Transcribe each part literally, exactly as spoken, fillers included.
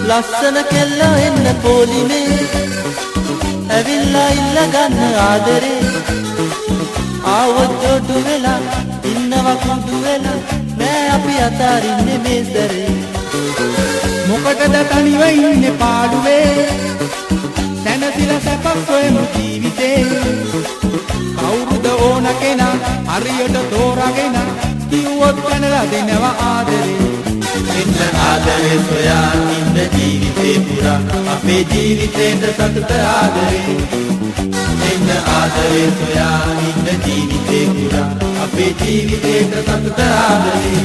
ලස්සන කෙල්ල එන්න පොලිමේ ඇවිල්ලා ඉල්ල ගන්න ආදරේ ආවොත් ජොඩු වෙලා ඉන්නවා කුඩු වෙලා නෑ අපි අතාරින්නේ මේ සැරේ මොකටද තනිව ඉන්නේ පාඩුවේ දැනසිලා සැපක් හොයමු ජීවිතේ කවුරුද ඕන කෙනා හරියට තෝරාගෙන කිව්වොත් දැනලා දෙනවා ආදරේ එන්න ආදරේ සොයා ඉන්න ජීවිතේ පුරා අපේ ජීවිතේට සතුට ආදරේ එන්න ආදරේ සොයා ඉන්න ජීවිතේ පුරා අපේ ජීවිතේට සතුට ආදරේ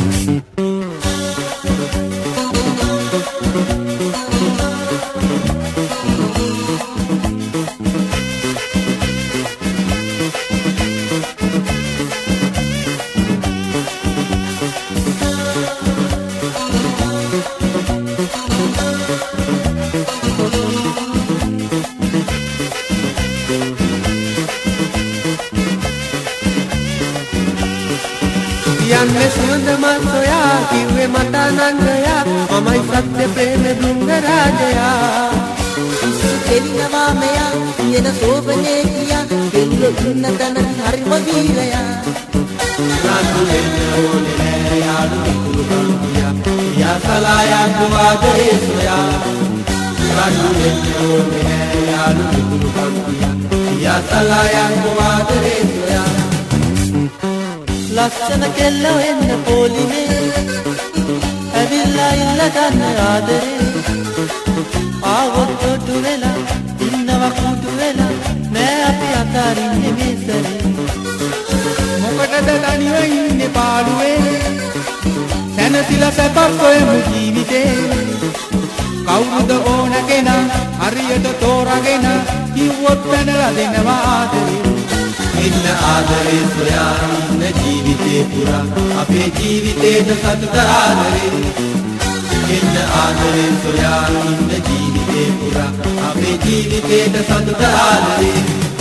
යන්නේ සුවඳ මල් සොයා කිව්වේ මට අනංගයා මමයි සත්‍ය ප්‍රේම දුන්න රාජයා එලිනවා මෙයා කියන සෝබනේ කියා දෙල්ල දුන්න තන හරිම වීරයා රාජු දෙන්න ඕනේ නෑ යාළු විකුරුකම් කියා යා සලායන් වාදේ සොයා රාජු දෙන්න ඕනේ නෑ යාළු විකුරුකම් කියා යා සලායන් වාදේ සොයා ලස්සන කෙල්ල එන්න පොලිමේ ඇවිල්ලා ඉල්ල ගන්න ආදරේ ආවොත් ජොඩු වෙලා ඉන්නවා කුඩු වෙලා නෑ අපි අතාරින්නේ මේ සැරේ මොකටද තනිව ඉන්නේ පාඩුවේ දැනසිලා සැපක් හොයමු ජීවිතේ කවුරුද ඕන කෙනා හරියට තෝරාගෙන කිව්වොත් දැනලා දෙනවා ආදරේ එන්න ආදරේ සොයා ඉන්න ජීවිතේ පුරා අපේ ජීවිතේට සතුට ආදරේ එන්න ආදරේ සොයා ඉන්න ජීවිතේ පුරා අපේ ජීවිතේට සතුට ආදරේ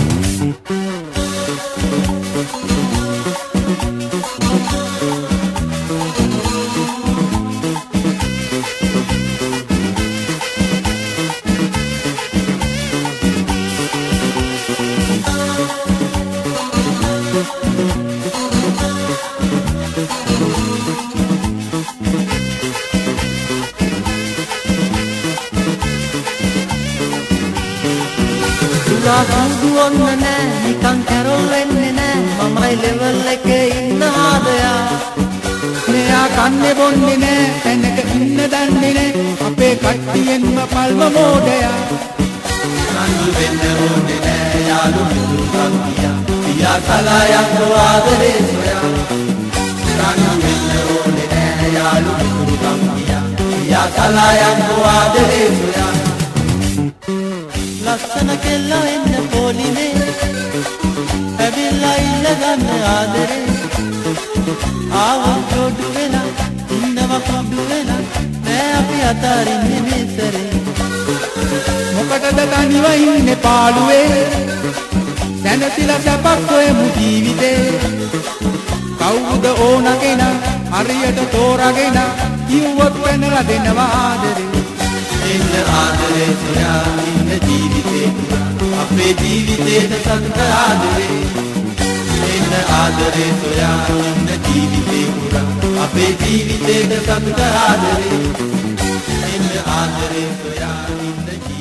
සුදු ඔන්න නෑ නිකන් කැරොල් වෙන්නේ නෑ මමයි ලෙවල් එකේ ඉන්න ආදයා මෙයා කන්නේ බොන්නේ නෑ තැනක ඉන්න දන්නේ නෑ අපේ කට්ටියෙන්ම පල්ම මෝඩයා රණ්ඩු වෙන්න ඕනේ නෑ යාළු මිතුරුකම් කියා පියා සලායන් ආදරේ සොයා රණ්ඩු වෙන්න ඕනේ නෑ යාළු මිතුරුකම් කියා පියා සලායන් ආදරේ සොයා ලස්සන කෙල්ල එන්න පොලිමේ ඇවිල්ලා ඉල්ල ගන්න ආදරේ ආවොත් ජොඩු වෙලා ඉන්නවා කුඩු වෙලා නෑ අපි අතාරින්නේ මේ සැරේ මොකටද තනිව ඉන්නේ පාඩුවේ දැනසිලා සැපක් හොයමු ජීවිතේ කවුරුද ඕන කෙනා හරියට තෝරාගෙන කිව්වොත් වෙනලා දෙනවා ආදරේ එන්න ආදරේ සොයා ඉන්න ජීවිතේ පුරා අපේ ජීවිතේට සතුට ආදරේ එන්න ආදරේ සොයා ඉන්න ජීවිතේ පුරා අපේ ජීවිතේට සතුට ආදරේ එන්න ආදරේ සොයා ඉන්න